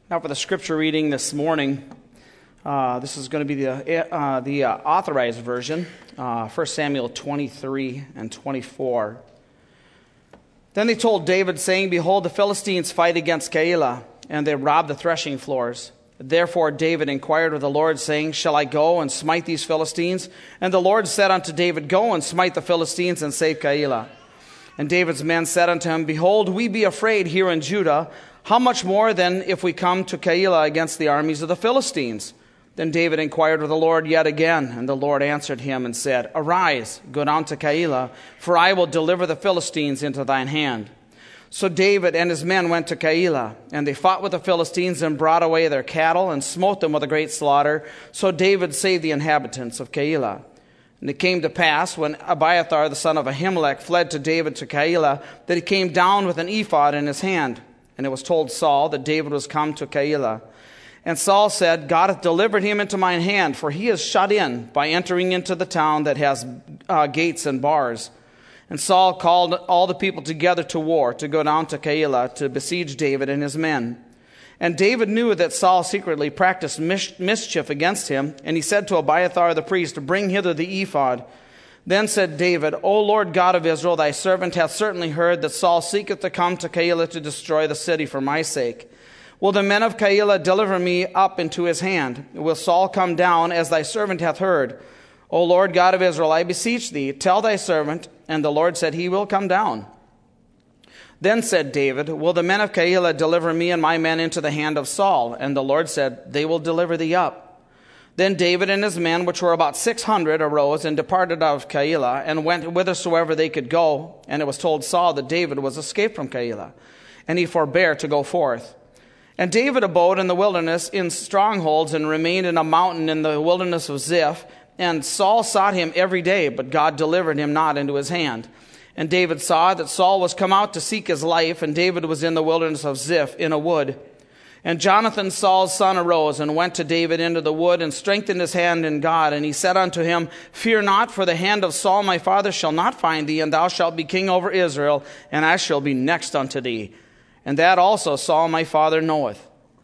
Now for the scripture reading this morning, this is going to be the authorized version, 1 Samuel 23 and 24. Then they told David, saying, Behold, the Philistines fight against Keilah, and they rob the threshing floors. Therefore David inquired of the Lord, saying, Shall I go and smite these Philistines? And the Lord said unto David, Go and smite the Philistines and save Keilah. And David's men said unto him, Behold, we be afraid here in Judah. How much more then if we come to Keilah against the armies of the Philistines? Then David inquired of the Lord yet again, and the Lord answered him and said, Arise, go down to Keilah, for I will deliver the Philistines into thine hand. So David and his men went to Keilah, and they fought with the Philistines and brought away their cattle and smote them with a great slaughter. So David saved the inhabitants of Keilah. And it came to pass, when Abiathar the son of Ahimelech fled to David to Keilah, that he came down with an ephod in his hand. And it was told Saul that David was come to Keilah. And Saul said, God hath delivered him into mine hand, for he is shut in by entering into the town that has gates and bars. And Saul called all the people together to war, to go down to Keilah, to besiege David and his men. And David knew that Saul secretly practiced mischief against him, and he said to Abiathar the priest, Bring hither the ephod. Then said David, O Lord God of Israel, thy servant hath certainly heard that Saul seeketh to come to Keilah to destroy the city for my sake. Will the men of Keilah deliver me up into his hand? Will Saul come down, as thy servant hath heard? O Lord God of Israel, I beseech thee, tell thy servant. And the Lord said, He will come down. Then said David, Will the men of Keilah deliver me and my men into the hand of Saul? And the Lord said, They will deliver thee up. Then David and his men, which were about 600, arose and departed out of Keilah, and went whithersoever they could go. And it was told Saul that David was escaped from Keilah, and he forbare to go forth. And David abode in the wilderness in strongholds, and remained in a mountain in the wilderness of Ziph. And Saul sought him every day, but God delivered him not into his hand. And David saw that Saul was come out to seek his life, and David was in the wilderness of Ziph in a wood. And Jonathan, Saul's son, arose and went to David into the wood, and strengthened his hand in God. And he said unto him, Fear not, for the hand of Saul my father shall not find thee, and thou shalt be king over Israel, and I shall be next unto thee. And that also Saul my father knoweth.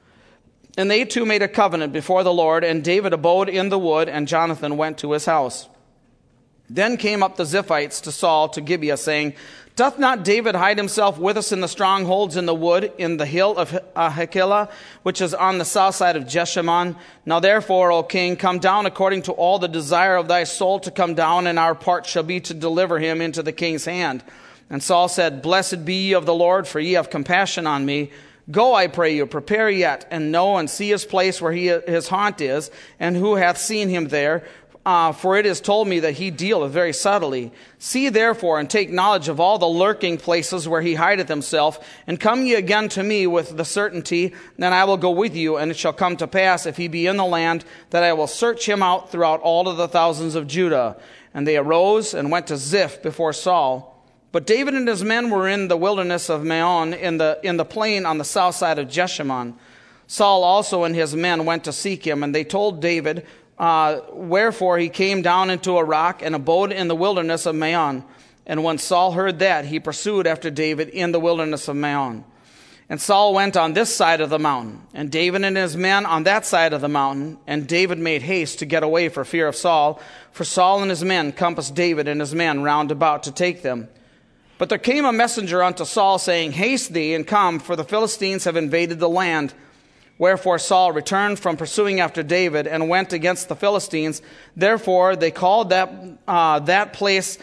And they two made a covenant before the Lord, and David abode in the wood, and Jonathan went to his house. Then came up the Ziphites to Saul to Gibeah, saying, Doth not David hide himself with us in the strongholds in the wood, in the hill of Hachilah, which is on the south side of Jeshimon? Now therefore, O king, come down according to all the desire of thy soul to come down, and our part shall be to deliver him into the king's hand. And Saul said, Blessed be ye of the Lord, for ye have compassion on me. Go, I pray you, prepare yet, and know and see his place where his haunt is, and who hath seen him there. For it is told me that he dealeth very subtly. See therefore, and take knowledge of all the lurking places where he hideth himself, and come ye again to me with the certainty, then I will go with you, and it shall come to pass, if he be in the land, that I will search him out throughout all of the thousands of Judah. And they arose and went to Ziph before Saul. But David and his men were in the wilderness of Maon, in the plain on the south side of Jeshimon. Saul also and his men went to seek him, and they told David, wherefore he came down into a rock and abode in the wilderness of Maon. And when Saul heard that, he pursued after David in the wilderness of Maon. And Saul went on this side of the mountain, and David and his men on that side of the mountain. And David made haste to get away for fear of Saul, for Saul and his men compassed David and his men round about to take them. But there came a messenger unto Saul, saying, Haste thee, and come, for the Philistines have invaded the land. Wherefore Saul returned from pursuing after David, and went against the Philistines. Therefore they called that place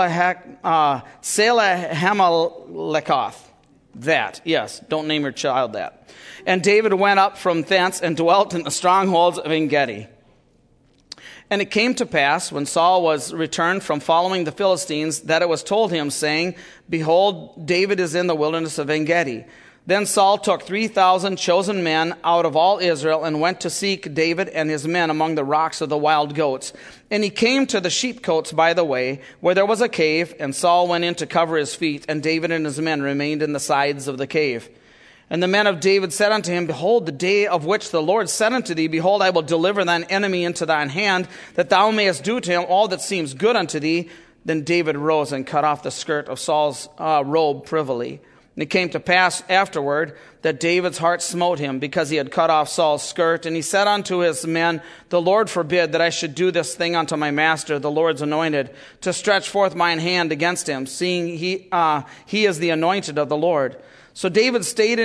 Selahemalekoth. That, yes, don't name your child that. And David went up from thence, and dwelt in the strongholds of En-gedi. And it came to pass, when Saul was returned from following the Philistines, that it was told him, saying, Behold, David is in the wilderness of En-gedi. Then Saul took 3,000 chosen men out of all Israel, and went to seek David and his men among the rocks of the wild goats. And he came to the sheepcotes by the way, where there was a cave, and Saul went in to cover his feet, and David and his men remained in the sides of the cave. And the men of David said unto him, Behold, the day of which the Lord said unto thee, Behold, I will deliver thine enemy into thine hand, that thou mayest do to him all that seems good unto thee. Then David rose and cut off the skirt of Saul's robe privily. And it came to pass afterward that David's heart smote him, because he had cut off Saul's skirt. And he said unto his men, The Lord forbid that I should do this thing unto my master, the Lord's anointed, to stretch forth mine hand against him, seeing he is the anointed of the Lord. So David stayed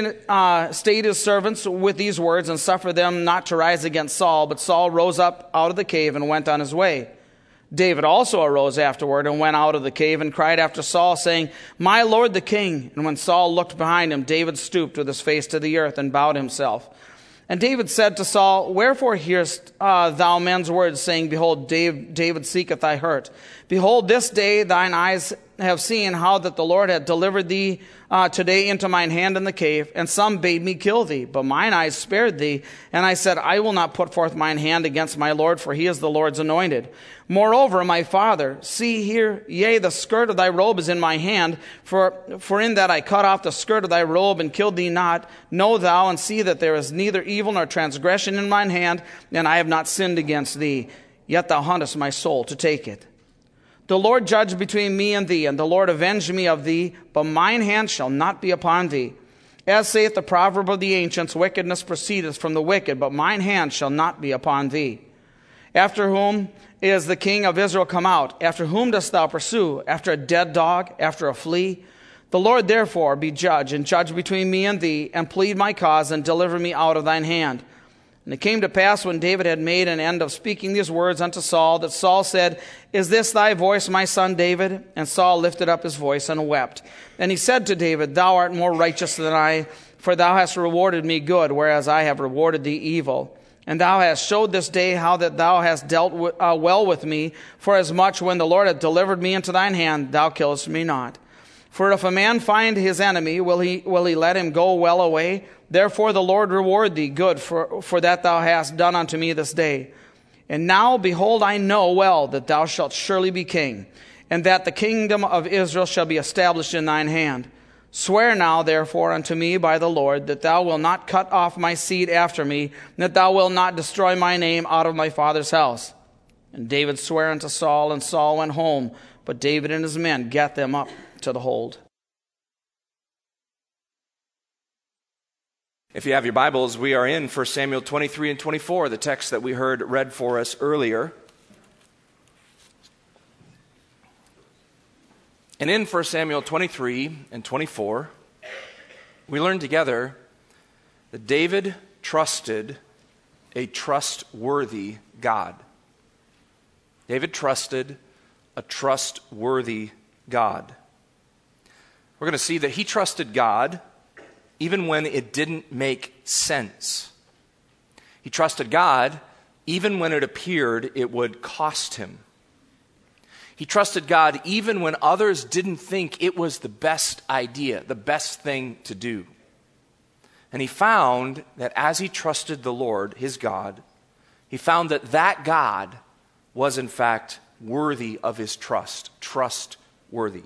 his servants with these words, and suffered them not to rise against Saul. But Saul rose up out of the cave and went on his way. David also arose afterward and went out of the cave and cried after Saul, saying, My lord the king. And when Saul looked behind him, David stooped with his face to the earth and bowed himself. And David said to Saul, Wherefore hearest thou men's words, saying, Behold, David seeketh thy hurt? Behold, this day thine eyes have seen how that the Lord had delivered thee today into mine hand in the cave, and some bade me kill thee, but mine eyes spared thee. And I said, I will not put forth mine hand against my Lord, for he is the Lord's anointed. Moreover, my father, see here, yea, the skirt of thy robe is in my hand, for in that I cut off the skirt of thy robe and killed thee not. Know thou and see that there is neither evil nor transgression in mine hand, and I have not sinned against thee. Yet thou huntest my soul to take it. The Lord judge between me and thee, and the Lord avenge me of thee, but mine hand shall not be upon thee. As saith the proverb of the ancients, wickedness proceedeth from the wicked, but mine hand shall not be upon thee. After whom is the king of Israel come out? After whom dost thou pursue? After a dead dog? After a flea? The Lord therefore be judge, and judge between me and thee, and plead my cause, and deliver me out of thine hand. And it came to pass, when David had made an end of speaking these words unto Saul, that Saul said, Is this thy voice, my son David? And Saul lifted up his voice and wept. And he said to David, Thou art more righteous than I, for thou hast rewarded me good, whereas I have rewarded thee evil. And thou hast showed this day how that thou hast dealt well with me, for as much when the Lord hath delivered me into thine hand, thou killest me not. For if a man find his enemy, will he let him go well away? Therefore the Lord reward thee good for that thou hast done unto me this day. And now, behold, I know well that thou shalt surely be king, and that the kingdom of Israel shall be established in thine hand. Swear now, therefore, unto me by the Lord, that thou wilt not cut off my seed after me, and that thou wilt not destroy my name out of my father's house. And David sware unto Saul, and Saul went home, but David and his men gat them up to the hold. If you have your Bibles, we are in 1 Samuel 23 and 24, the text that we heard read for us earlier. And in 1 Samuel 23 and 24, we learn together that David trusted a trustworthy God. David trusted a trustworthy God. We're going to see that he trusted God even when it didn't make sense. He trusted God even when it appeared it would cost him. He trusted God even when others didn't think it was the best idea, the best thing to do. And he found that as he trusted the Lord, his God, he found that that God was in fact worthy of his trust, trustworthy.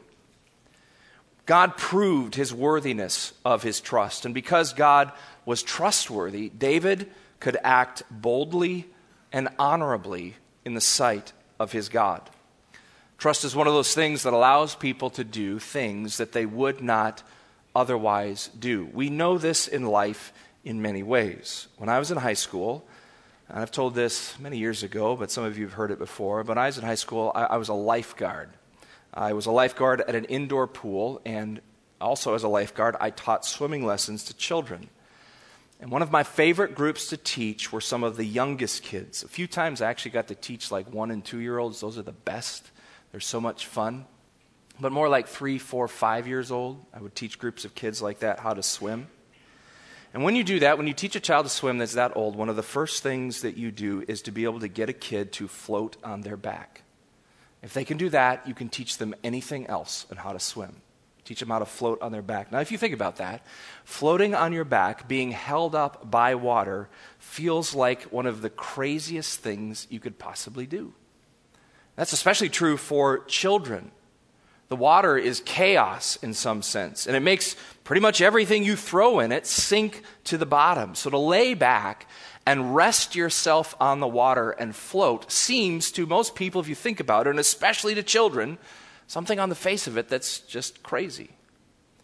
God proved his worthiness of his trust. And because God was trustworthy, David could act boldly and honorably in the sight of his God. Trust is one of those things that allows people to do things that they would not otherwise do. We know this in life in many ways. When I was in high school, and I've told this many years ago, but some of you have heard it before, but when I was in high school, I was a lifeguard. I was a lifeguard at an indoor pool, and also as a lifeguard, I taught swimming lessons to children. And one of my favorite groups to teach were some of the youngest kids. A few times I actually got to teach like 1 and 2-year-olds. Those are the best. They're so much fun. But more like 3, 4, 5 years old, I would teach groups of kids like that how to swim. And when you do that, when you teach a child to swim that's that old, one of the first things that you do is to be able to get a kid to float on their back. If they can do that, you can teach them anything else on how to swim. Teach them how to float on their back. Now, if you think about that, floating on your back, being held up by water, feels like one of the craziest things you could possibly do. That's especially true for children. The water is chaos in some sense, and it makes pretty much everything you throw in it sink to the bottom. So to lay back and rest yourself on the water and float seems to most people, if you think about it, and especially to children, something on the face of it that's just crazy.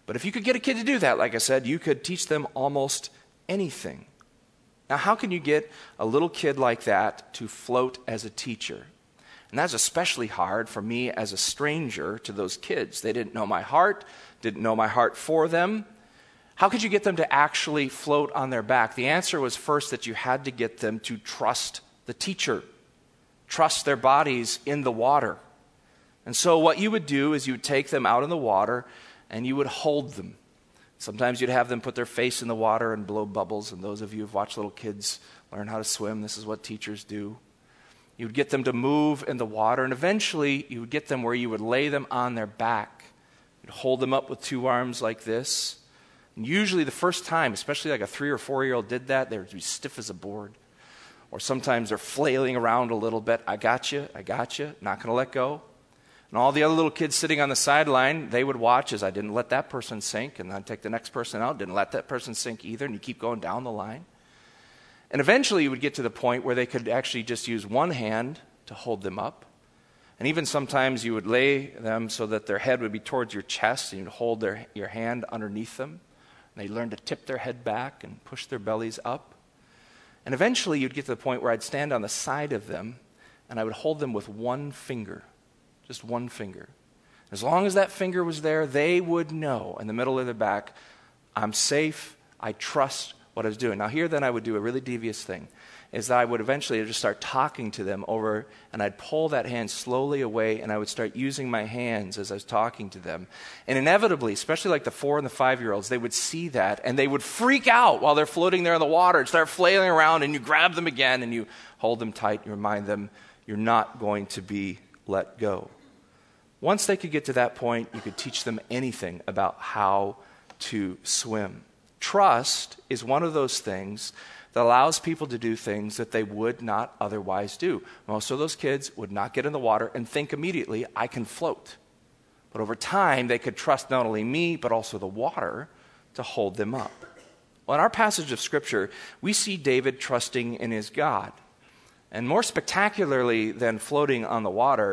But if you could get a kid to do that, like I said, you could teach them almost anything. Now, how can you get a little kid like that to float as a teacher? And that's especially hard for me as a stranger to those kids. They didn't know my heart, didn't know my heart for them. How could you get them to actually float on their back? The answer was first that you had to get them to trust the teacher, trust their bodies in the water. And so what you would do is you would take them out in the water and you would hold them. Sometimes you'd have them put their face in the water and blow bubbles. And those of you who've watched little kids learn how to swim, this is what teachers do. You would get them to move in the water, and eventually you would get them where you would lay them on their back. You'd hold them up with two arms like this. And usually the first time, especially like a 3 or 4-year-old did that, they would be stiff as a board. Or sometimes they're flailing around a little bit. I got you, not going to let go. And all the other little kids sitting on the sideline, they would watch as I didn't let that person sink, and I'd take the next person out, didn't let that person sink either, and you keep going down the line. And eventually you would get to the point where they could actually just use one hand to hold them up. And even sometimes you would lay them so that their head would be towards your chest, and you'd hold your hand underneath them. And they'd learn to tip their head back and push their bellies up. And eventually you'd get to the point where I'd stand on the side of them, and I would hold them with one finger. Just one finger. As long as that finger was there, they would know in the middle of their back, I'm safe, I trust what I was doing. Now here then I would do a really devious thing, is that I would eventually just start talking to them over, and I'd pull that hand slowly away, and I would start using my hands as I was talking to them. And inevitably, especially like the 4 and the 5-year-olds, they would see that, and they would freak out while they're floating there in the water and start flailing around, and you grab them again, and you hold them tight, you remind them you're not going to be let go. Once they could get to that point, you could teach them anything about how to swim. Trust is one of those things that allows people to do things that they would not otherwise do. Most of those kids would not get in the water and think immediately, I can float. But over time, they could trust not only me, but also the water to hold them up. Well, in our passage of Scripture, we see David trusting in his God. And more spectacularly than floating on the water,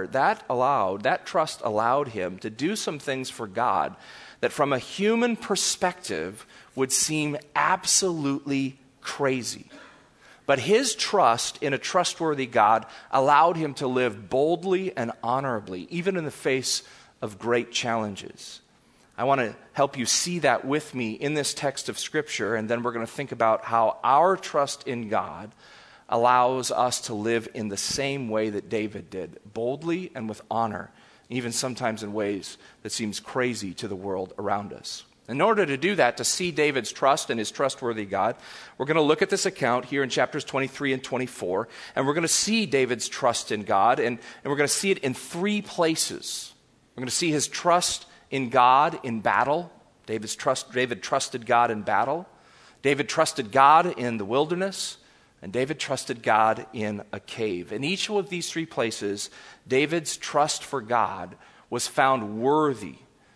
that trust allowed him to do some things for God that from a human perspective would seem absolutely crazy. But his trust in a trustworthy God allowed him to live boldly and honorably, even in the face of great challenges. I want to help you see that with me in this text of Scripture, and then we're going to think about how our trust in God allows us to live in the same way that David did, boldly and with honor, even sometimes in ways that seems crazy to the world around us. In order to do that, to see David's trust in his trustworthy God, we're going to look at this account here in chapters 23 and 24, and we're going to see David's trust in God, and we're going to see it in 3 places. We're going to see his trust in God in battle. David trusted God in battle. David trusted God in the wilderness. And David trusted God in a cave. In each of these 3 places, David's trust for God was found worthy.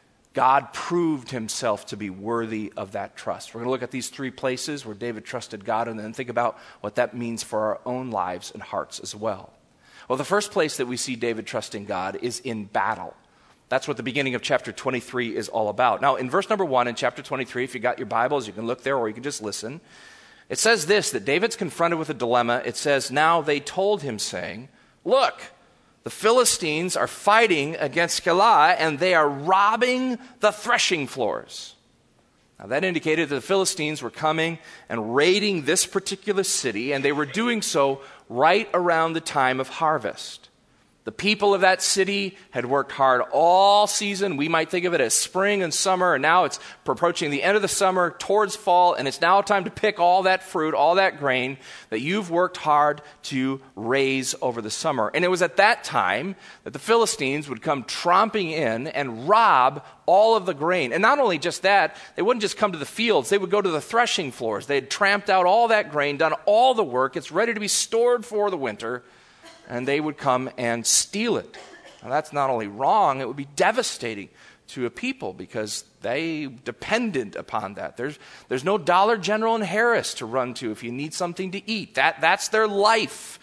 God proved himself to be worthy of that trust. We're going to look at these 3 places where David trusted God and then think about what that means for our own lives and hearts as well. Well, the first place that we see David trusting God is in battle. That's what the beginning of chapter 23 is all about. Now, in verse number 1 in chapter 23, if you got your Bibles, you can look there or you can just listen. It says this, that David's confronted with a dilemma. It says, now they told him, saying, look, the Philistines are fighting against Keilah, and they are robbing the threshing floors. Now that indicated that the Philistines were coming and raiding this particular city, and they were doing so right around the time of harvest. The people of that city had worked hard all season. We might think of it as spring and summer, and now it's approaching the end of the summer towards fall, and it's now time to pick all that fruit, all that grain that you've worked hard to raise over the summer. And it was at that time that the Philistines would come tromping in and rob all of the grain. And not only just that, they wouldn't just come to the fields, they would go to the threshing floors. They had tramped out all that grain, done all the work. It's ready to be stored for the winter. And they would come and steal it. Now, that's not only wrong, it would be devastating to a people because they depended upon that. There's no Dollar General in Harris to run to if you need something to eat. That's their life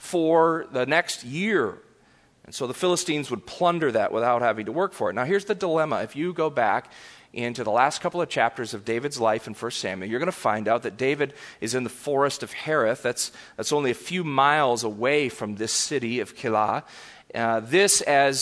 for the next year. And so the Philistines would plunder that without having to work for it. Now, here's the dilemma. If you go back into the last couple of chapters of David's life in 1 Samuel, you're going to find out that David is in the forest of Hereth. That's only a few miles away from this city of Keilah. This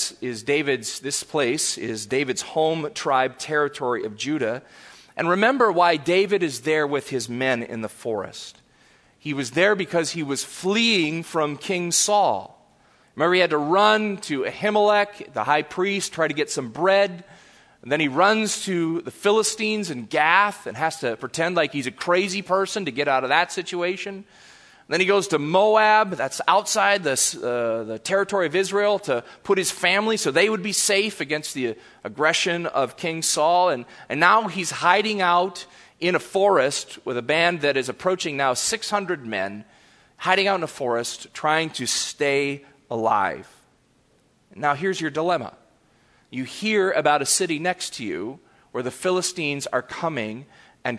place is David's home tribe territory of Judah. And remember why David is there with his men in the forest. He was there because he was fleeing from King Saul. Remember, he had to run to Ahimelech, the high priest, try to get some bread. And then he runs to the Philistines in Gath and has to pretend like he's a crazy person to get out of that situation. And then he goes to Moab, that's outside the territory of Israel, to put his family so they would be safe against the aggression of King Saul. And now he's hiding out in a forest with a band that is approaching now 600 men, hiding out in a forest, trying to stay alive. Now here's your dilemma. You hear about a city next to you where the Philistines are coming and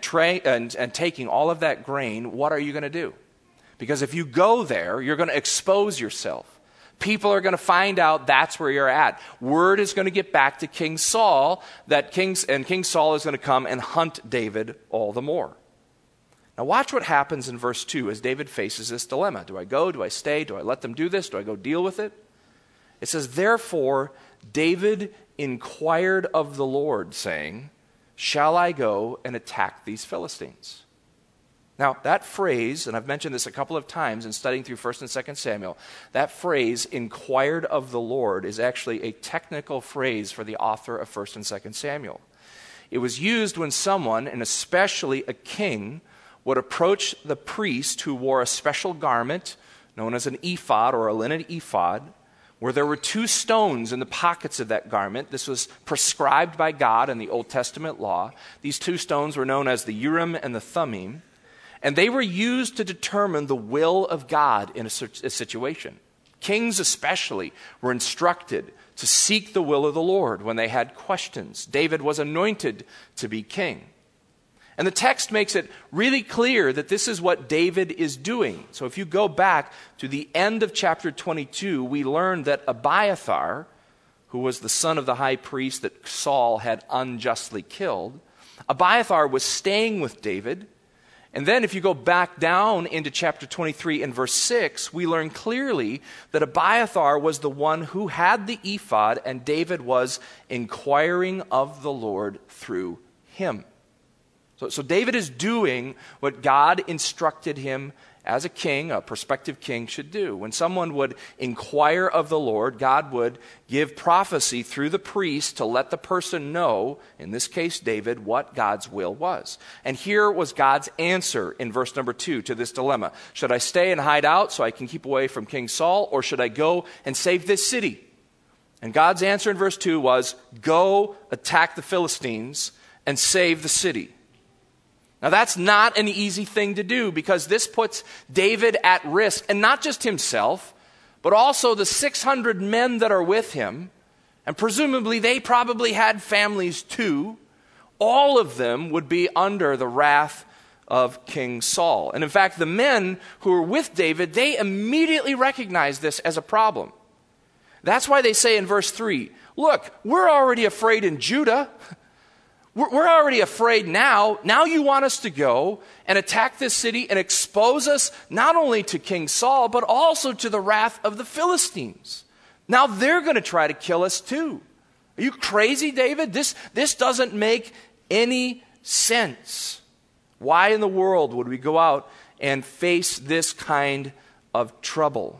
taking all of that grain. What are you going to do? Because if you go there, you're going to expose yourself. People are going to find out that's where you're at. Word is going to get back to King Saul King Saul is going to come and hunt David all the more. Now watch what happens in verse 2 as David faces this dilemma. Do I go? Do I stay? Do I let them do this? Do I go deal with it? It says, therefore, David inquired of the Lord, saying, shall I go and attack these Philistines? Now, that phrase, and I've mentioned this a couple of times in studying through 1 and 2 Samuel, that phrase, inquired of the Lord, is actually a technical phrase for the author of 1 and 2 Samuel. It was used when someone, and especially a king, would approach the priest who wore a special garment known as an ephod or a linen ephod, where there were two stones in the pockets of that garment. This was prescribed by God in the Old Testament law. These two stones were known as the Urim and the Thummim, and they were used to determine the will of God in a situation. Kings especially were instructed to seek the will of the Lord when they had questions. David was anointed to be king. And the text makes it really clear that this is what David is doing. So if you go back to the end of chapter 22, we learn that Abiathar, who was the son of the high priest that Saul had unjustly killed, Abiathar was staying with David. And then if you go back down into chapter 23 and verse 6, we learn clearly that Abiathar was the one who had the ephod, and David was inquiring of the Lord through him. So David is doing what God instructed him as a king, a prospective king, should do. When someone would inquire of the Lord, God would give prophecy through the priest to let the person know, in this case David, what God's will was. And here was God's answer in verse number 2 to this dilemma. Should I stay and hide out so I can keep away from King Saul, or should I go and save this city? And God's answer in verse 2 was, go attack the Philistines and save the city. Now that's not an easy thing to do, because this puts David at risk, and not just himself, but also the 600 men that are with him, and presumably they probably had families too. All of them would be under the wrath of King Saul. And in fact, the men who were with David, they immediately recognized this as a problem. That's why they say in verse 3, look, we're already afraid in Judah. We're already afraid now. Now you want us to go and attack this city and expose us not only to King Saul, but also to the wrath of the Philistines. Now they're going to try to kill us too. Are you crazy, David? This doesn't make any sense. Why in the world would we go out and face this kind of trouble?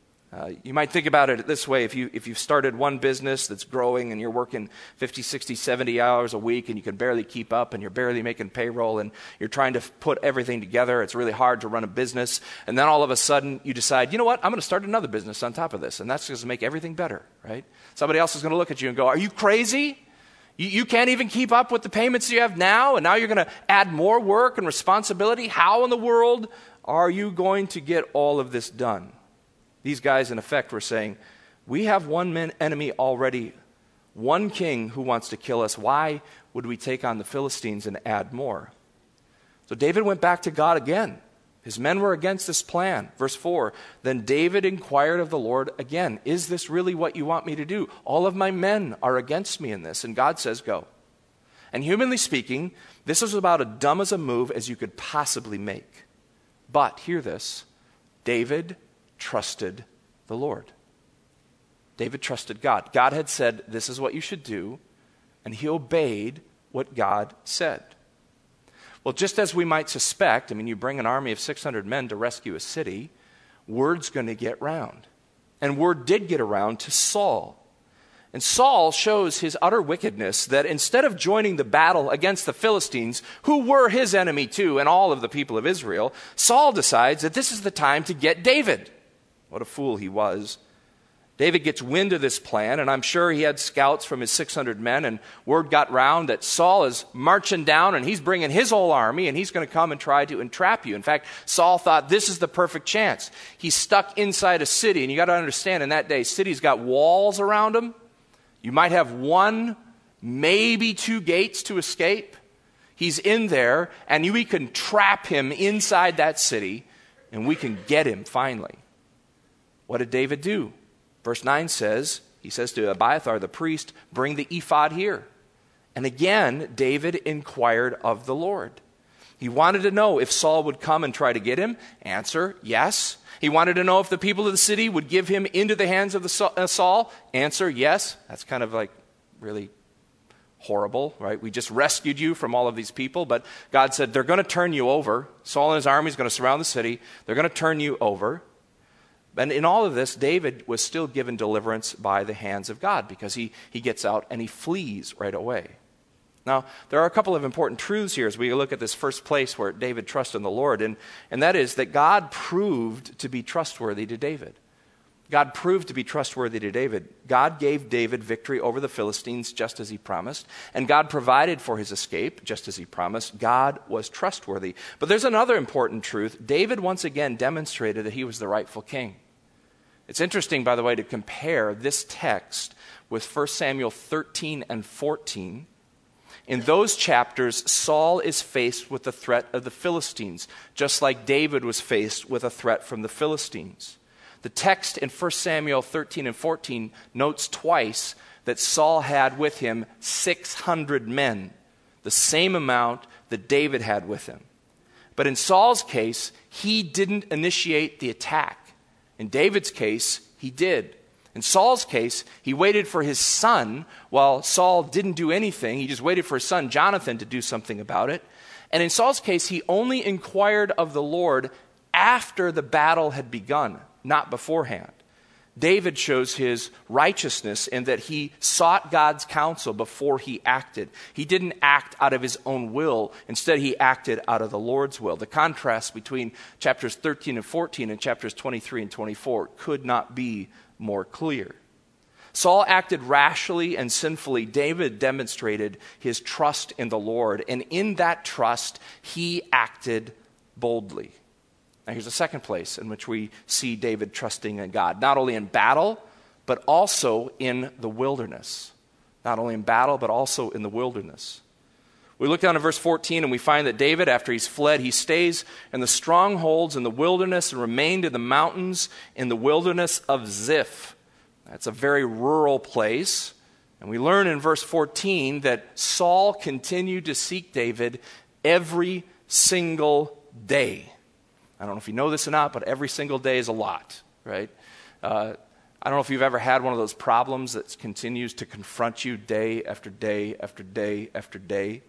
You might think about it this way. If you've started one business that's growing and you're working 50, 60, 70 hours a week and you can barely keep up and you're barely making payroll and you're trying to put everything together, it's really hard to run a business. And then all of a sudden you decide, you know what, I'm going to start another business on top of this. And that's going to make everything better, right? Somebody else is going to look at you and go, are you crazy? You can't even keep up with the payments you have now, and now you're going to add more work and responsibility? How in the world are you going to get all of this done? These guys, in effect, were saying, we have one enemy already, one king who wants to kill us. Why would we take on the Philistines and add more? So David went back to God again. His men were against this plan. Verse 4, then David inquired of the Lord again, is this really what you want me to do? All of my men are against me in this. And God says, go. And humanly speaking, this was about as dumb as a move as you could possibly make. But, hear this, David trusted the Lord. David trusted God. God had said, this is what you should do, and he obeyed what God said. Well, just as we might suspect, you bring an army of 600 men to rescue a city, word's going to get round. And word did get around to Saul. And Saul shows his utter wickedness that instead of joining the battle against the Philistines, who were his enemy too, and all of the people of Israel, Saul decides that this is the time to get David. What a fool he was. David gets wind of this plan, and I'm sure he had scouts from his 600 men, and word got round that Saul is marching down, and he's bringing his whole army, and he's going to come and try to entrap you. In fact, Saul thought this is the perfect chance. He's stuck inside a city, and you got to understand, in that day, cities got walls around them. You might have one, maybe two gates to escape. He's in there, and we can trap him inside that city, and we can get him finally. What did David do? Verse 9 says, he says to Abiathar the priest, bring the ephod here. And again, David inquired of the Lord. He wanted to know if Saul would come and try to get him. Answer, yes. He wanted to know if the people of the city would give him into the hands of Saul. Answer, yes. That's kind of like really horrible, right? We just rescued you from all of these people, but God said, they're going to turn you over. Saul and his army is going to surround the city. They're going to turn you over. And in all of this, David was still given deliverance by the hands of God because he gets out and he flees right away. Now, there are a couple of important truths here as we look at this first place where David trusted in the Lord, and that is that God proved to be trustworthy to David. God proved to be trustworthy to David. God gave David victory over the Philistines just as he promised, and God provided for his escape just as he promised. God was trustworthy. But there's another important truth. David once again demonstrated that he was the rightful king. It's interesting, by the way, to compare this text with 1 Samuel 13 and 14. In those chapters, Saul is faced with the threat of the Philistines, just like David was faced with a threat from the Philistines. The text in 1 Samuel 13 and 14 notes twice that Saul had with him 600 men, the same amount that David had with him. But in Saul's case, he didn't initiate the attack. In David's case, he did. In Saul's case, he waited for his son while Saul didn't do anything. He just waited for his son, Jonathan, to do something about it. And in Saul's case, he only inquired of the Lord after the battle had begun, not beforehand. David shows his righteousness in that he sought God's counsel before he acted. He didn't act out of his own will. Instead, he acted out of the Lord's will. The contrast between chapters 13 and 14 and chapters 23 and 24 could not be more clear. Saul acted rashly and sinfully. David demonstrated his trust in the Lord, and in that trust, he acted boldly. Now, here's a second place in which we see David trusting in God, not only in battle, but also in the wilderness. Not only in battle, but also in the wilderness. We look down at verse 14 and we find that David, after he's fled, he stays in the strongholds in the wilderness and remained in the mountains in the wilderness of Ziph. That's a very rural place. And we learn in verse 14 that Saul continued to seek David every single day. I don't know if you know this or not, but every single day is a lot, right? I don't know if you've ever had one of those problems that continues to confront you day after day after day after day.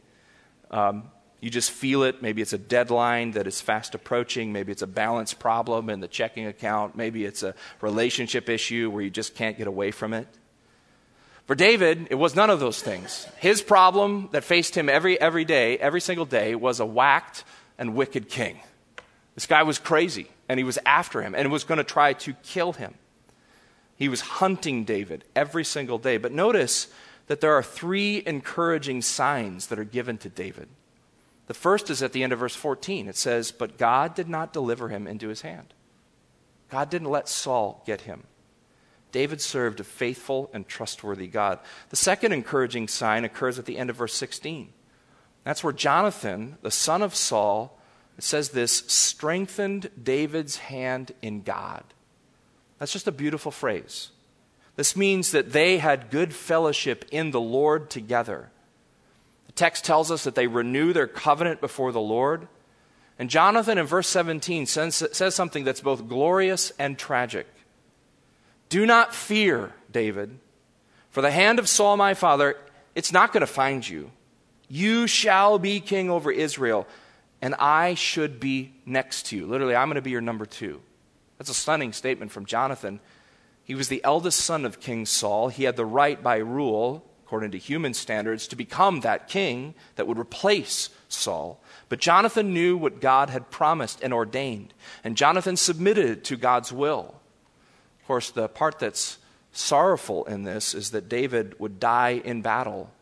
You just feel it. Maybe it's a deadline that is fast approaching. Maybe it's a balance problem in the checking account. Maybe it's a relationship issue where you just can't get away from it. For David, it was none of those things. His problem that faced him every day, every single day, was a whacked and wicked king. This guy was crazy, and he was after him, and was going to try to kill him. He was hunting David every single day. But notice that there are three encouraging signs that are given to David. The first is at the end of verse 14. It says, but God did not deliver him into his hand. God didn't let Saul get him. David served a faithful and trustworthy God. The second encouraging sign occurs at the end of verse 16. That's where Jonathan, the son of Saul, it says this, strengthened David's hand in God. That's just a beautiful phrase. This means that they had good fellowship in the Lord together. The text tells us that they renew their covenant before the Lord. And Jonathan in verse 17 says something that's both glorious and tragic. Do not fear, David, for the hand of Saul my father, it's not going to find you. You shall be king over Israel, and I should be next to you. Literally, I'm going to be your number 2. That's a stunning statement from Jonathan. He was the eldest son of King Saul. He had the right by rule, according to human standards, to become that king that would replace Saul. But Jonathan knew what God had promised and ordained, and Jonathan submitted to God's will. Of course, the part that's sorrowful in this is that Jonathan would die in battle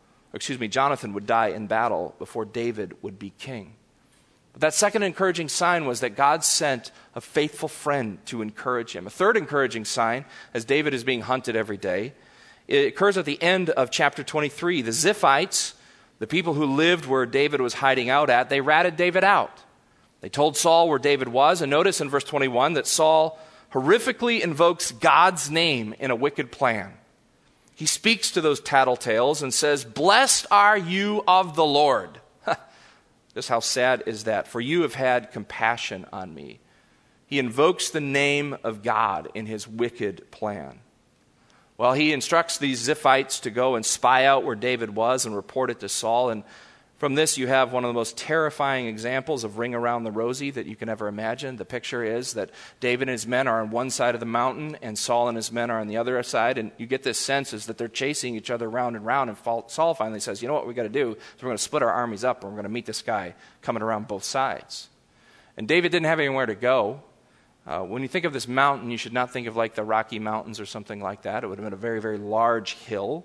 before David would be king. But that second encouraging sign was that God sent a faithful friend to encourage him. A third encouraging sign, as David is being hunted every day, it occurs at the end of chapter 23. The Ziphites, the people who lived where David was hiding out at, they ratted David out. They told Saul where David was, and notice in verse 21 that Saul horrifically invokes God's name in a wicked plan. He speaks to those tattletales and says, "Blessed are you of the Lord." Just how sad is that? "For you have had compassion on me." He invokes the name of God in his wicked plan. Well, he instructs these Ziphites to go and spy out where David was and report it to Saul. And from this, you have one of the most terrifying examples of Ring Around the Rosie that you can ever imagine. The picture is that David and his men are on one side of the mountain, and Saul and his men are on the other side. And you get this sense is that they're chasing each other round and round. And Saul finally says, you know what we got to do? So we're going to split our armies up, and we're going to meet this guy coming around both sides. And David didn't have anywhere to go. When you think of this mountain, you should not think of like the Rocky Mountains or something like that. It would have been a very, very large hill.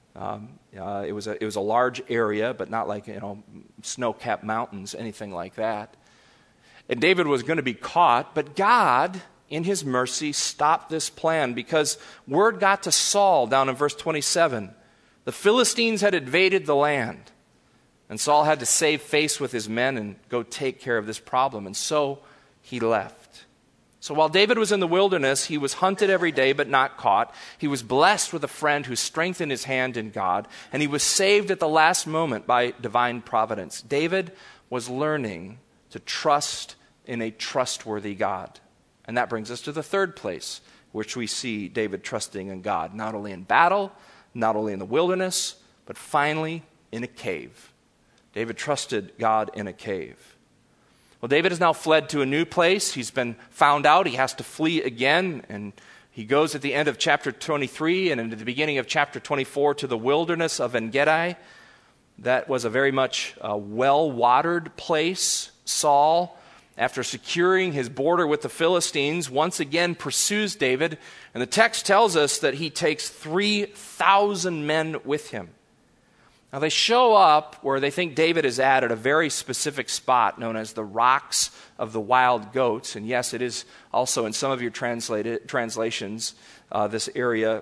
It was a large area, but not like snow-capped mountains, anything like that. And David was going to be caught, but God, in his mercy, stopped this plan because word got to Saul down in verse 27. The Philistines had invaded the land, and Saul had to save face with his men and go take care of this problem, and so he left. So while David was in the wilderness, he was hunted every day but not caught. He was blessed with a friend who strengthened his hand in God, and he was saved at the last moment by divine providence. David was learning to trust in a trustworthy God. And that brings us to the third place, which we see David trusting in God, not only in battle, not only in the wilderness, but finally in a cave. David trusted God in a cave. Well, David has now fled to a new place. He's been found out. He has to flee again. And he goes at the end of chapter 23 and into the beginning of chapter 24 to the wilderness of En-Gedi. That was a very much well-watered place. Saul, after securing his border with the Philistines, once again pursues David. And the text tells us that he takes 3,000 men with him. Now, they show up where they think David is at a very specific spot known as the Rocks of the Wild Goats. And yes, it is also in some of your translations, this area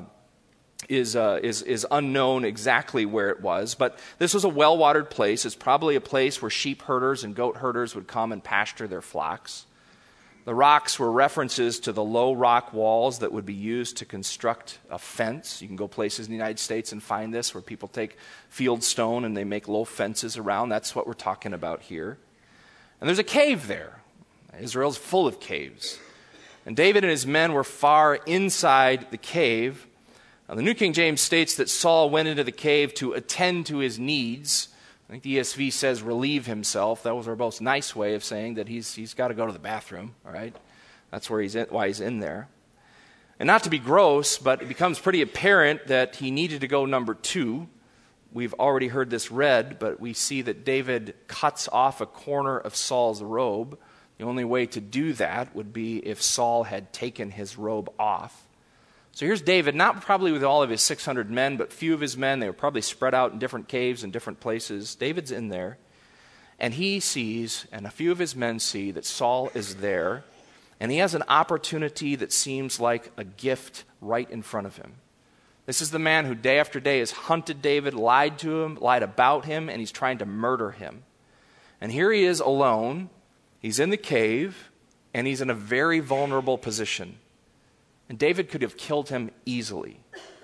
is unknown exactly where it was. But this was a well-watered place. It's probably a place where sheep herders and goat herders would come and pasture their flocks. The rocks were references to the low rock walls that would be used to construct a fence. You can go places in the United States and find this where people take field stone and they make low fences around. That's what we're talking about here. And there's a cave there. Israel's full of caves. And David and his men were far inside the cave. Now, the New King James states that Saul went into the cave to attend to his needs. I think the ESV says relieve himself. That was our most nice way of saying that he's got to go to the bathroom, all right? That's why he's in there. And not to be gross, but it becomes pretty apparent that he needed to go number 2. We've already heard this read, but we see that David cuts off a corner of Saul's robe. The only way to do that would be if Saul had taken his robe off. So here's David, not probably with all of his 600 men, but few of his men. They were probably spread out in different caves and different places. David's in there, and he sees, and a few of his men see, that Saul is there, and he has an opportunity that seems like a gift right in front of him. This is the man who day after day has hunted David, lied to him, lied about him, and he's trying to murder him. And here he is alone. He's in the cave, and he's in a very vulnerable position. And David could have killed him easily.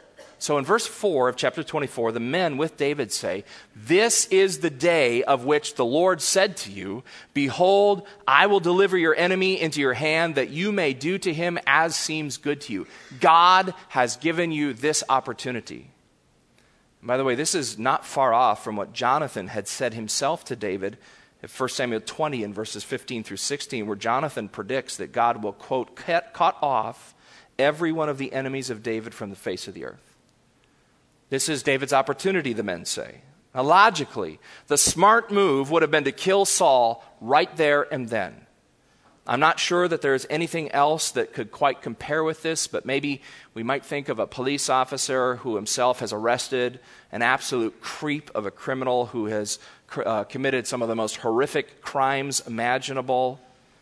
So in verse 4 of chapter 24, the men with David say, "This is the day of which the Lord said to you, Behold, I will deliver your enemy into your hand, that you may do to him as seems good to you." God has given you this opportunity. And by the way, this is not far off from what Jonathan had said himself to David in 1 Samuel 20 in verses 15 through 16, where Jonathan predicts that God will, quote, cut off every one of the enemies of David from the face of the earth. This is David's opportunity, the men say. Now, logically, the smart move would have been to kill Saul right there and then. I'm not sure that there's anything else that could quite compare with this, but maybe we might think of a police officer who himself has arrested an absolute creep of a criminal who has committed some of the most horrific crimes imaginable.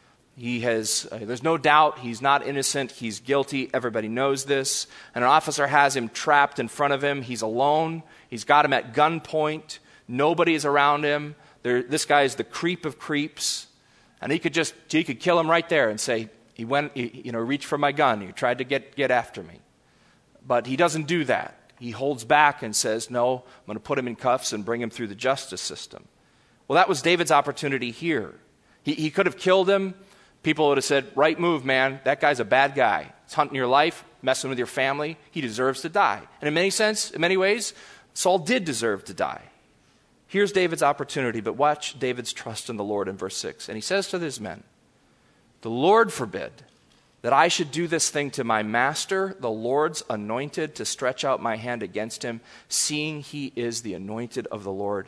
There's no doubt he's not innocent, he's guilty, everybody knows this. And an officer has him trapped in front of him, he's alone, he's got him at gunpoint, nobody's around him. This guy is the creep of creeps. And he could kill him right there and say, he reached for my gun, he tried to get after me. But he doesn't do that. He holds back and says, no, I'm going to put him in cuffs and bring him through the justice system. Well, that was David's opportunity here. He could have killed him. People would have said, right move, man. That guy's a bad guy. He's hunting your life, messing with your family. He deserves to die. And in many ways, Saul did deserve to die. Here's David's opportunity, but watch David's trust in the Lord in verse 6. And he says to his men, "The Lord forbid that I should do this thing to my master, the Lord's anointed, to stretch out my hand against him, seeing he is the anointed of the Lord."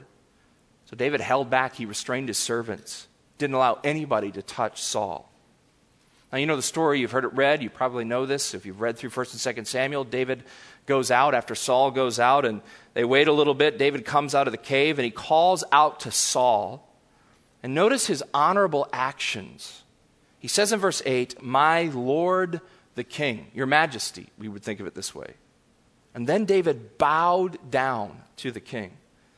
So David held back. He restrained his servants. Didn't allow anybody to touch Saul. Now, you know the story. You've heard it read. You probably know this. If you've read through 1 and 2 Samuel, David goes out after Saul goes out, and they wait a little bit. David comes out of the cave, and he calls out to Saul. And notice his honorable actions. He says in verse 8, "My Lord the King," your majesty, we would think of it this way. And then David bowed down to the king.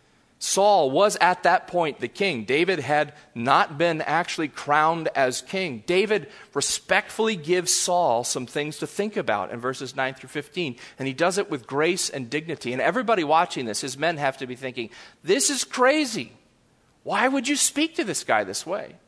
Saul was at that point the king. David had not been actually crowned as king. David respectfully gives Saul some things to think about in verses 9 through 15. And he does it with grace and dignity. And everybody watching this, his men have to be thinking, this is crazy. Why would you speak to this guy this way?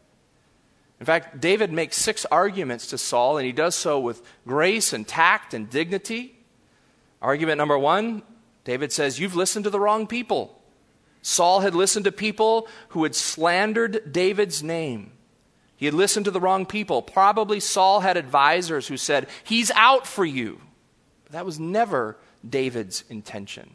In fact, David makes 6 arguments to Saul, and he does so with grace and tact and dignity. Argument number 1, David says, "You've listened to the wrong people." Saul had listened to people who had slandered David's name. He had listened to the wrong people. Probably Saul had advisors who said, "He's out for you." But that was never David's intention.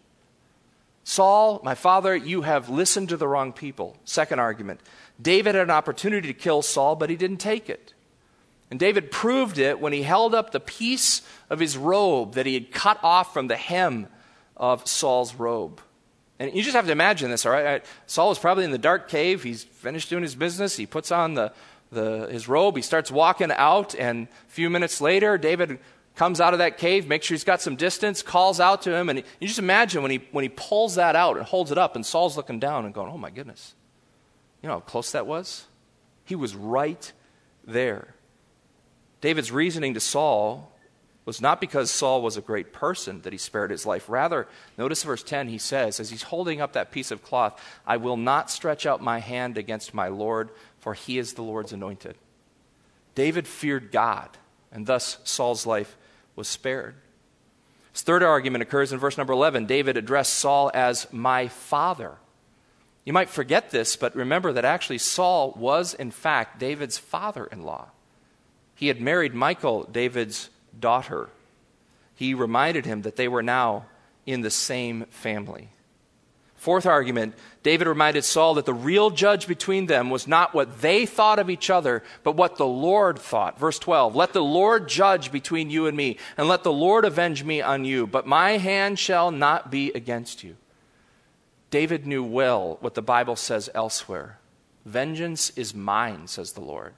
"Saul, my father, you have listened to the wrong people." Second argument, David had an opportunity to kill Saul, but he didn't take it. And David proved it when he held up the piece of his robe that he had cut off from the hem of Saul's robe. And you just have to imagine this, all right? Saul was probably in the dark cave. He's finished doing his business. He puts on his robe. He starts walking out, and a few minutes later, David comes out of that cave, makes sure he's got some distance, calls out to him, and you just imagine when he pulls that out and holds it up, and Saul's looking down and going, "Oh my goodness. You know how close that was?" He was right there. David's reasoning to Saul was not because Saul was a great person that he spared his life. Rather, notice verse 10, he says, as he's holding up that piece of cloth, "I will not stretch out my hand against my Lord, for he is the Lord's anointed." David feared God, and thus Saul's life was spared. His third argument occurs in verse number 11. David addressed Saul as "my father." You might forget this, but remember that actually Saul was, in fact, David's father-in-law. He had married Michal, David's daughter. He reminded him that they were now in the same family. Fourth argument, David reminded Saul that the real judge between them was not what they thought of each other, but what the Lord thought. Verse 12, "Let the Lord judge between you and me, and let the Lord avenge me on you, but my hand shall not be against you." David knew well what the Bible says elsewhere. "Vengeance is mine, says the Lord.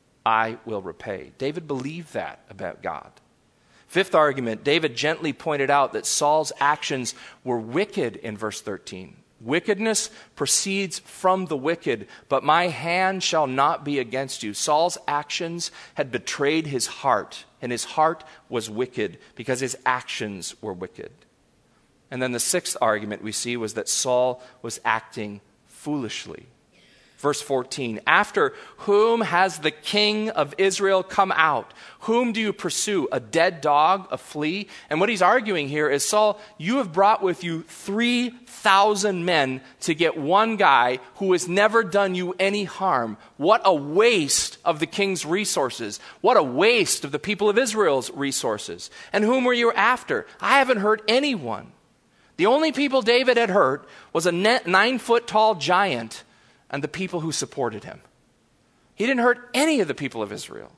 I will repay." David believed that about God. Fifth argument, David gently pointed out that Saul's actions were wicked in verse 13. "Wickedness proceeds from the wicked, but my hand shall not be against you." Saul's actions had betrayed his heart, and his heart was wicked because his actions were wicked. And then the sixth argument we see was that Saul was acting foolishly. Verse 14, after whom has the king of Israel come out? Whom do you pursue? A dead dog, a flea? And what he's arguing here is, Saul, you have brought with you 3,000 men to get one guy who has never done you any harm. What a waste of the king's resources. What a waste of the people of Israel's resources. And whom were you after? I haven't hurt anyone. The only people David had hurt was a 9-foot-tall giant and the people who supported him. He didn't hurt any of the people of Israel.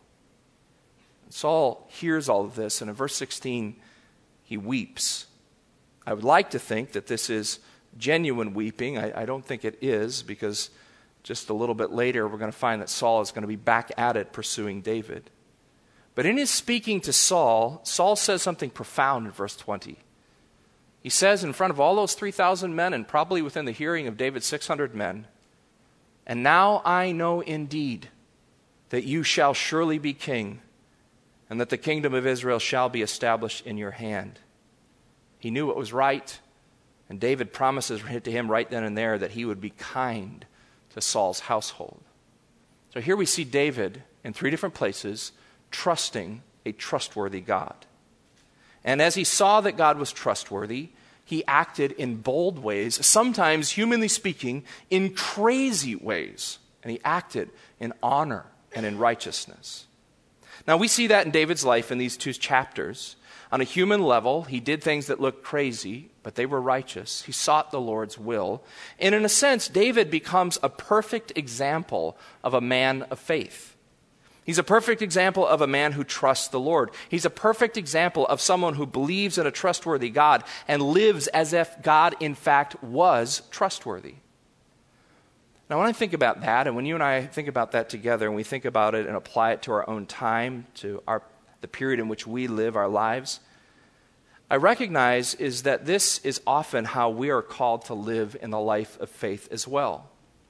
Saul hears all of this, and in verse 16, he weeps. I would like to think that this is genuine weeping. I don't think it is, because just a little bit later, we're going to find that Saul is going to be back at it pursuing David. But in his speaking to Saul, Saul says something profound in verse 20. He says in front of all those 3,000 men, and probably within the hearing of David's 600 men, and now I know indeed that you shall surely be king, and that the kingdom of Israel shall be established in your hand. He knew what was right, and David promises to him right then and there that he would be kind to Saul's household. So here we see David in 3 different places trusting a trustworthy God. And as he saw that God was trustworthy, he acted in bold ways, sometimes, humanly speaking, in crazy ways. And he acted in honor and in righteousness. Now, we see that in David's life in these 2 chapters. On a human level, he did things that looked crazy, but they were righteous. He sought the Lord's will. And in a sense, David becomes a perfect example of a man of faith. He's a perfect example of a man who trusts the Lord. He's a perfect example of someone who believes in a trustworthy God and lives as if God, in fact, was trustworthy. Now, when I think about that, and when you and I think about that together, and we think about it and apply it to our own time, to the period in which we live our lives, I recognize is that this is often how we are called to live in the life of faith as well.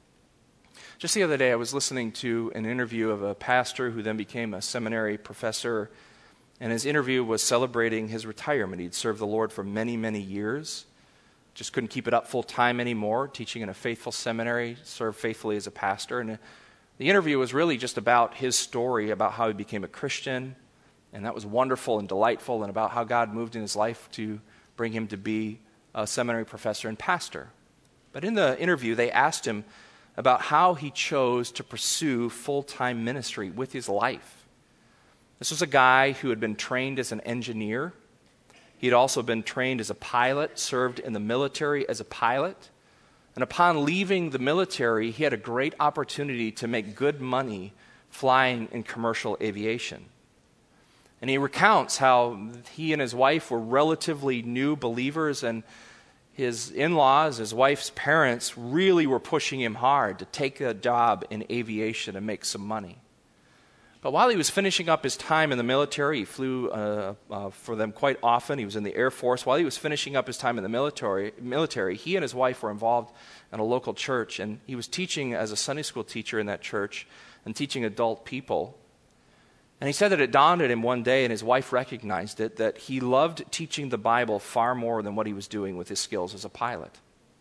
Just the other day, I was listening to an interview of a pastor who then became a seminary professor, and his interview was celebrating his retirement. He'd served the Lord for many, many years, just couldn't keep it up full time anymore, teaching in a faithful seminary, served faithfully as a pastor. And the interview was really just about his story, about how he became a Christian, and that was wonderful and delightful, and about how God moved in his life to bring him to be a seminary professor and pastor. But in the interview, they asked him about how he chose to pursue full-time ministry with his life. This was a guy who had been trained as an engineer. He had also been trained as a pilot, served in the military as a pilot. And upon leaving the military, he had a great opportunity to make good money flying in commercial aviation. And he recounts how he and his wife were relatively new believers, and his in-laws, his wife's parents, really were pushing him hard to take a job in aviation and make some money. But while he was finishing up his time in the military, he flew for them quite often. He was in the Air Force. While he was finishing up his time in the military, he and his wife were involved in a local church, and he was teaching as a Sunday school teacher in that church and teaching adult people. And he said that it dawned on him one day, and his wife recognized it, that he loved teaching the Bible far more than what he was doing with his skills as a pilot.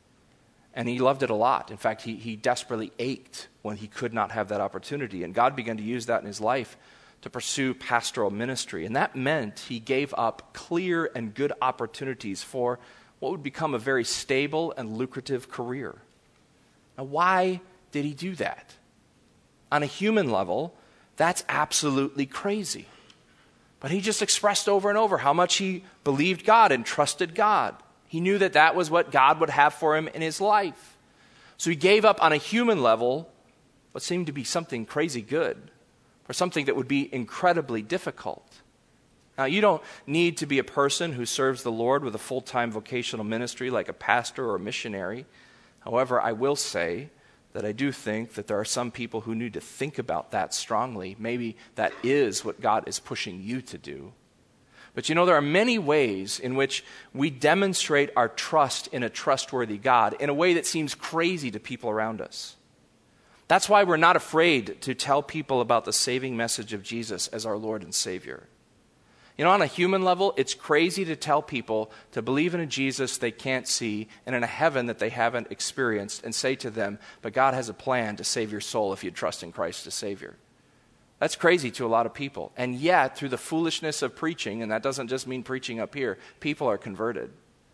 And he loved it a lot. In fact, he desperately ached when he could not have that opportunity. And God began to use that in his life to pursue pastoral ministry. And that meant he gave up clear and good opportunities for what would become a very stable and lucrative career. Now, why did he do that? On a human level, that's absolutely crazy. But he just expressed over and over how much he believed God and trusted God. He knew that that was what God would have for him in his life. So he gave up on a human level what seemed to be something crazy good for something that would be incredibly difficult. Now, you don't need to be a person who serves the Lord with a full-time vocational ministry like a pastor or a missionary. However, I will say that I do think that there are some people who need to think about that strongly. Maybe that is what God is pushing you to do. But you know, there are many ways in which we demonstrate our trust in a trustworthy God in a way that seems crazy to people around us. That's why we're not afraid to tell people about the saving message of Jesus as our Lord and Savior. You know, on a human level, it's crazy to tell people to believe in a Jesus they can't see and in a heaven that they haven't experienced and say to them, but God has a plan to save your soul if you trust in Christ as Savior. That's crazy to a lot of people. And yet, through the foolishness of preaching, and that doesn't just mean preaching up here, people are converted.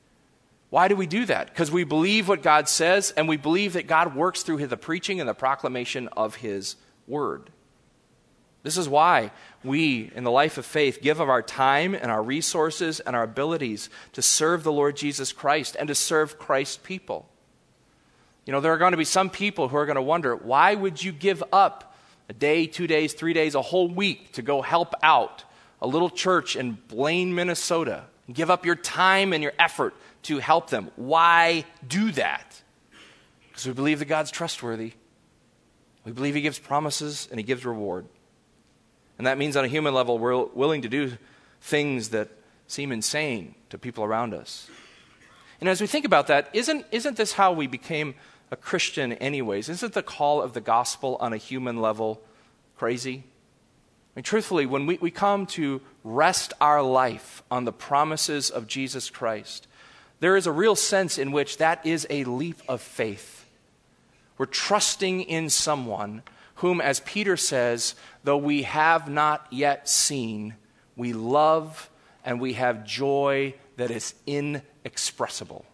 Why do we do that? Because we believe what God says, and we believe that God works through the preaching and the proclamation of His Word. This is why we, in the life of faith, give of our time and our resources and our abilities to serve the Lord Jesus Christ and to serve Christ's people. You know, there are going to be some people who are going to wonder, why would you give up a day, 2 days, 3 days, a whole week to go help out a little church in Blaine, Minnesota, and give up your time and your effort to help them? Why do that? Because we believe that God's trustworthy. We believe He gives promises and He gives reward. And that means on a human level, we're willing to do things that seem insane to people around us. And as we think about that, isn't this how we became a Christian anyways? Isn't the call of the gospel on a human level crazy? I mean, truthfully, when we come to rest our life on the promises of Jesus Christ, there is a real sense in which that is a leap of faith. We're trusting in someone whom, as Peter says, though we have not yet seen, we love and we have joy that is inexpressible.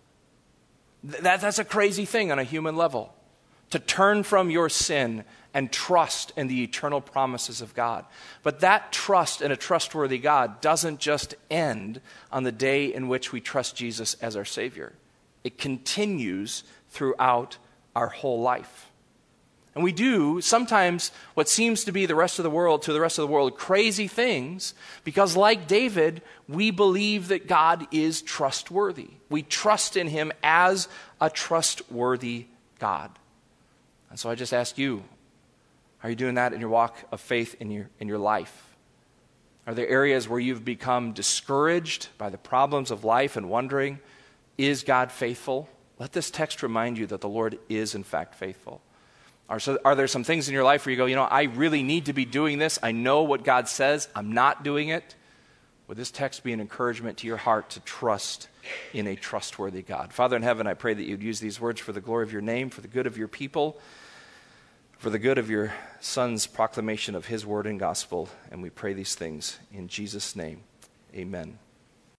That's a crazy thing on a human level, to turn from your sin and trust in the eternal promises of God. But that trust in a trustworthy God doesn't just end on the day in which we trust Jesus as our Savior. It continues throughout our whole life. And we do sometimes what seems to be the rest of the world crazy things because, like David, we believe that God is trustworthy. We trust in Him as a trustworthy God. And so I just ask you, are you doing that in your walk of faith in your life? Are there areas where you've become discouraged by the problems of life and wondering, is God faithful? Let this text remind you that the Lord is in fact faithful. Are there some things in your life where you go, you know, I really need to be doing this. I know what God says. I'm not doing it. Would this text be an encouragement to your heart to trust in a trustworthy God? Father in heaven, I pray that you'd use these words for the glory of your name, for the good of your people, for the good of your Son's proclamation of His word and gospel. And we pray these things in Jesus' name. Amen.